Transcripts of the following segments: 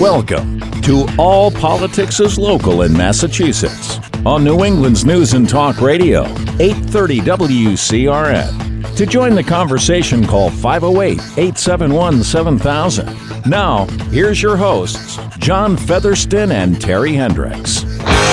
Welcome to All Politics is Local in Massachusetts on New England's News and Talk Radio, 830 WCRN. To join the conversation, call 508-871-7000. Now, here's your hosts, John Featherston and Terry Hendricks.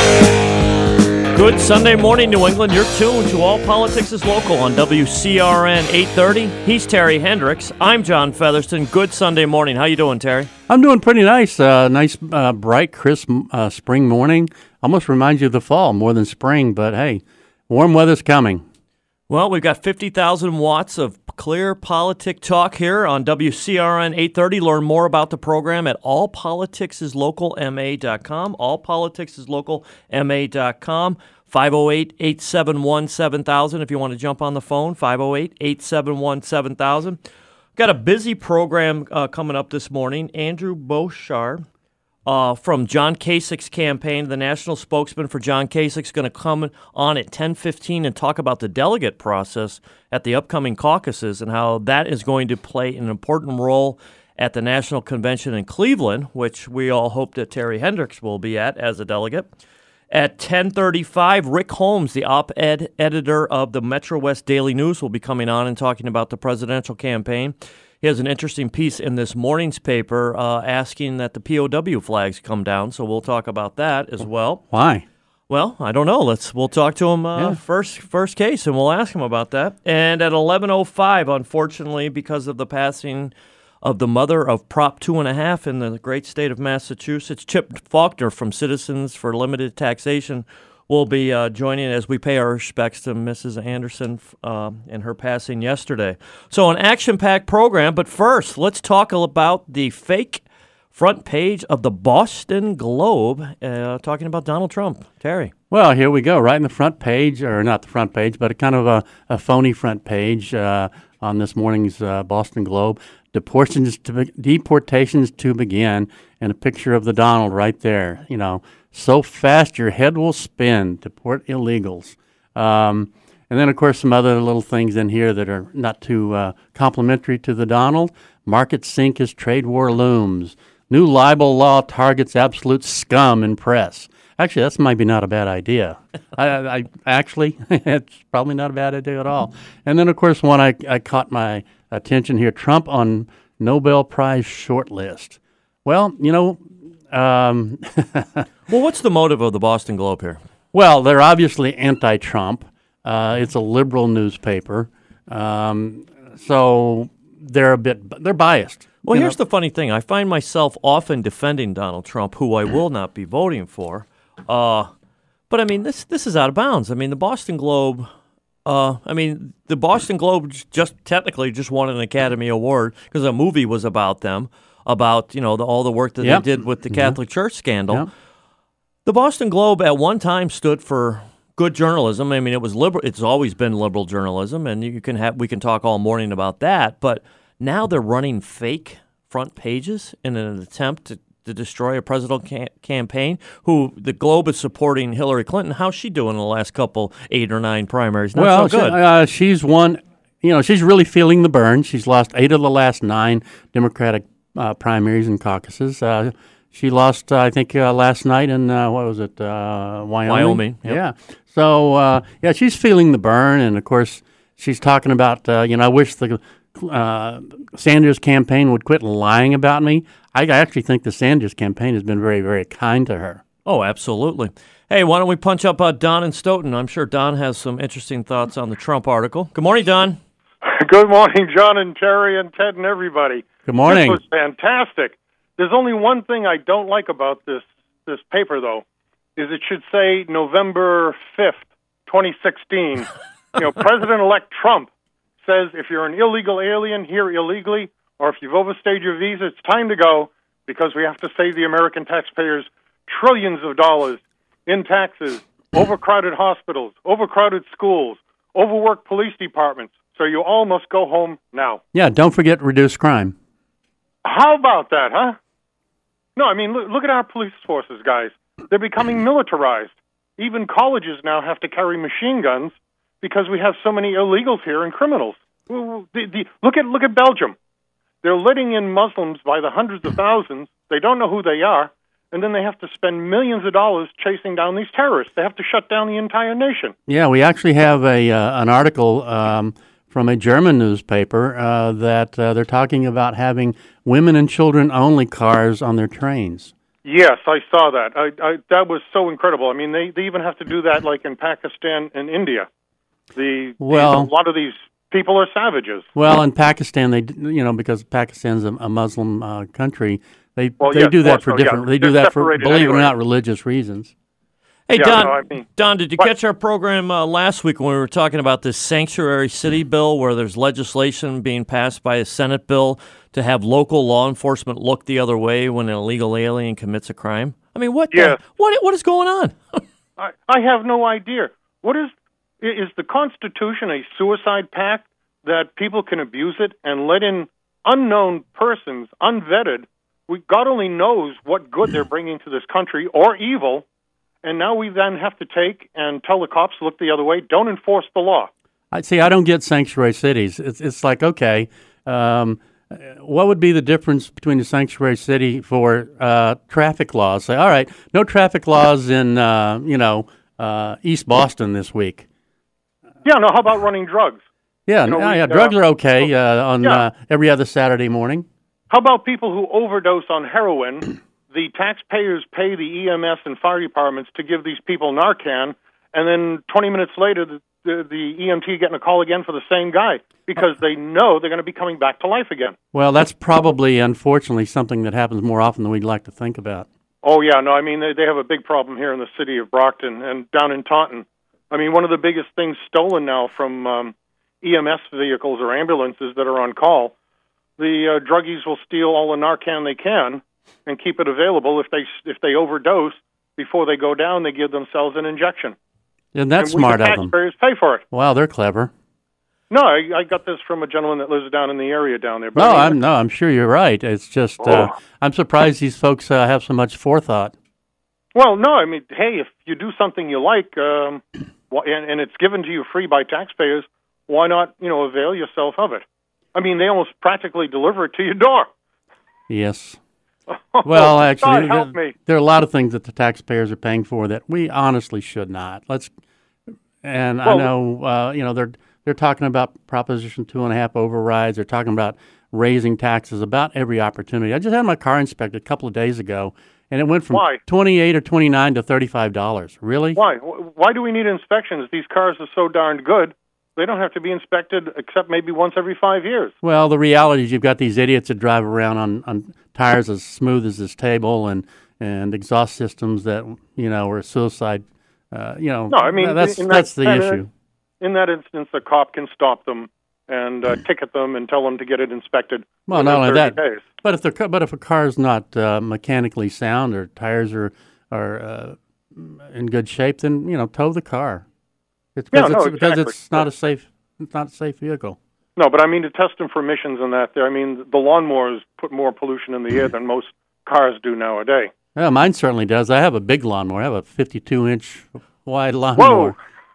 Good Sunday morning, New England. You're tuned to All Politics is Local on WCRN 830. He's Terry Hendricks. I'm John Featherston. Good Sunday morning. How you doing, Terry? I'm doing pretty nice. Bright, crisp spring morning. Almost reminds you of the fall more than spring, but hey, warm weather's coming. Well, we've got 50,000 watts of clear politic talk here on WCRN 830. Learn more about the program at allpoliticsislocalma.com, allpoliticsislocalma.com, 508-871-7000 if you want to jump on the phone, 508-871-7000. Got a busy program coming up this morning. Andrew Bouchard from John Kasich's campaign, the national spokesman for John Kasich, is going to come on at 10:15 and talk about the delegate process at the upcoming caucuses and how that is going to play an important role at the national convention in Cleveland, which we all hope that Terry Hendricks will be at as a delegate. At 10:35, Rick Holmes, the op-ed editor of the Metro West Daily News, will be coming on and talking about the presidential campaign. He has an interesting piece in this morning's paper asking that the POW flags come down, so we'll talk about that as well. Why? Well, I don't know. We'll talk to him first case, and we'll ask him about that. And at 11:05, unfortunately, because of the passing of the mother of Prop 2.5 in the great state of Massachusetts, Chip Faulkner from Citizens for Limited Taxation will be joining as we pay our respects to Mrs. Anderson and her passing yesterday. So an action-packed program, but first, let's talk about the fake front page of the Boston Globe, talking about Donald Trump. Terry. Well, here we go, right in the front page, or not the front page, but a kind of a phony front page on this morning's Boston Globe. Deportations to begin, and a picture of the Donald right there, so fast your head will spin. Deport illegals. And then, of course, some other little things in here that are not too complimentary to the Donald. Market sink as trade war looms. New libel law targets absolute scum in press. Actually, that's maybe not a bad idea. I actually, it's probably not a bad idea at all. And then, of course, one I caught my attention here, Trump on Nobel Prize shortlist. Well, well, what's the motive of the Boston Globe here? Well, they're obviously anti-Trump. It's a liberal newspaper, so they're biased. Well, here's the funny thing. I find myself often defending Donald Trump, who I will not be voting for. But I mean, this is out of bounds. I mean, the Boston Globe. The Boston Globe just won an Academy Award because a movie was about them. About all the work that they did with the Catholic Church scandal. Yep. The Boston Globe at one time stood for good journalism. I mean, it was liberal. It's always been liberal journalism, and we can talk all morning about that. But now they're running fake front pages in an attempt to destroy a presidential campaign. Who the Globe is supporting Hillary Clinton. How's she doing in the last 8 or 9 primaries? Not so good. She's won. She's really feeling the burn. She's lost 8 of the last 9 Democratic primaries and caucuses. She lost, I think, last night in, Wyoming? Wyoming. Yep. Yeah. So, she's feeling the burn. And, of course, she's talking about, I wish the Sanders campaign would quit lying about me. I actually think the Sanders campaign has been very, very kind to her. Oh, absolutely. Hey, why don't we punch up Don in Stoughton? I'm sure Don has some interesting thoughts on the Trump article. Good morning, Don. Good morning, John and Terry and Ted and everybody. Good morning. This was fantastic. There's only one thing I don't like about this paper, though, is it should say November 5th, 2016. President-elect Trump says if you're an illegal alien here illegally, or if you've overstayed your visa, it's time to go because we have to save the American taxpayers trillions of dollars in taxes, overcrowded hospitals, overcrowded schools, overworked police departments. So you all must go home now. Yeah, don't forget reduced crime. How about that, huh? No, I mean, look at our police forces, guys. They're becoming militarized. Even colleges now have to carry machine guns because we have so many illegals here and criminals. Look at Belgium. They're letting in Muslims by the hundreds of thousands They don't know who they are. And then they have to spend millions of dollars chasing down these terrorists. They have to shut down the entire nation. Yeah, we actually have an article from a German newspaper that they're talking about having women and children-only cars on their trains. Yes, I saw that. That was so incredible. I mean, they even have to do that like in Pakistan and India. A lot of these people are savages. Well, in Pakistan, because Pakistan's a Muslim country, they do that for different. They do that for, believe it or not, religious reasons. Hey, Don, did you catch our program last week when we were talking about this sanctuary city bill where there's legislation being passed by a Senate bill to have local law enforcement look the other way when an illegal alien commits a crime? I mean, what is going on? I have no idea. What is the Constitution a suicide pact that people can abuse it and let in unknown persons, unvetted? God only knows what good they're bringing to this country or evil. And now we then have to take and tell the cops, look the other way, don't enforce the law. I don't get sanctuary cities. It's like, okay, what would be the difference between a sanctuary city for traffic laws? Say, all right, no traffic laws in, East Boston this week. Yeah, no, how about running drugs? Yeah, drugs are okay on every other Saturday morning. How about people who overdose on heroin? The taxpayers pay the EMS and fire departments to give these people Narcan, and then 20 minutes later, the EMT getting a call again for the same guy because they know they're going to be coming back to life again. Well, that's probably, unfortunately, something that happens more often than we'd like to think about. Oh, yeah. No, I mean, they have a big problem here in the city of Brockton and down in Taunton. I mean, one of the biggest things stolen now from EMS vehicles or ambulances that are on call, the druggies will steal all the Narcan they can and keep it available. If they overdose, before they go down, they give themselves an injection. And that's smart of them. Taxpayers pay for it. Wow, they're clever. No, I got this from a gentleman that lives down in the area down there. But I'm sure you're right. It's just I'm surprised these folks have so much forethought. Well, no, I mean, hey, if you do something you like, and it's given to you free by taxpayers, why not, avail yourself of it? I mean, they almost practically deliver it to your door. Yes. Well, actually, help me. There are a lot of things that the taxpayers are paying for that we honestly should not. I know, they're talking about Proposition 2.5 overrides. They're talking about raising taxes about every opportunity. I just had my car inspected a couple of days ago, and it went from $28 or $29 to $35. Really? Why? Why do we need inspections? These cars are so darn good. They don't have to be inspected except maybe once every 5 years. Well, the reality is you've got these idiots that drive around on tires as smooth as this table and exhaust systems that, are suicide. No, I mean, that's the issue. In that instance, the cop can stop them and ticket them and tell them to get it inspected. Well, not only that, but if a car is not mechanically sound or tires are in good shape, then tow the car. Because it's not a safe vehicle. No, but I mean to test them for emissions and that. I mean, the lawnmowers put more pollution in the air than most cars do nowadays. Yeah, mine certainly does. I have a big lawnmower. I have a 52-inch wide lawnmower. Whoa!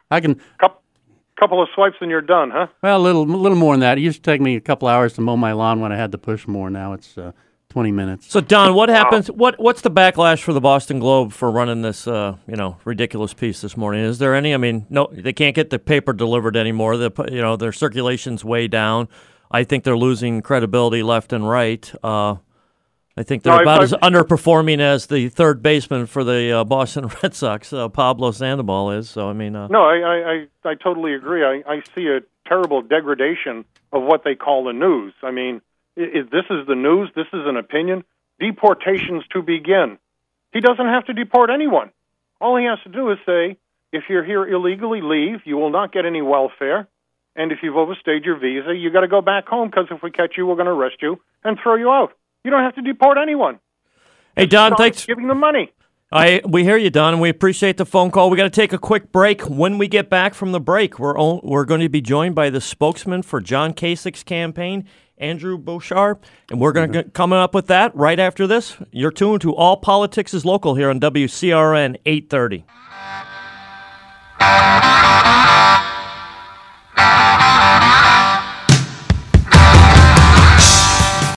Couple of swipes and you're done, huh? Well, a little more than that. It used to take me a couple hours to mow my lawn when I had to push more. Now it's 20 minutes. So, Don, what happens? What's the backlash for the Boston Globe for running this, ridiculous piece this morning? Is there any? I mean, no, they can't get the paper delivered anymore. Their circulation's way down. I think they're losing credibility left and right. I think they're about as underperforming as the third baseman for the Boston Red Sox, Pablo Sandoval, is. So, I mean, no, I totally agree. I see a terrible degradation of what they call the news. I mean, this is the news. This is an opinion. Deportations to begin. He doesn't have to deport anyone. All he has to do is say, if you're here illegally, leave. You will not get any welfare. And if you've overstayed your visa, you got to go back home because if we catch you, we're going to arrest you and throw you out. You don't have to deport anyone. Hey, Don, thanks. Giving them money. We hear you, Don, and we appreciate the phone call. We got to take a quick break. When we get back from the break, we're going to be joined by the spokesman for John Kasich's campaign, Andrew Bouchard, and we're going to coming up with that right after this. You're tuned to All Politics is Local here on WCRN 830.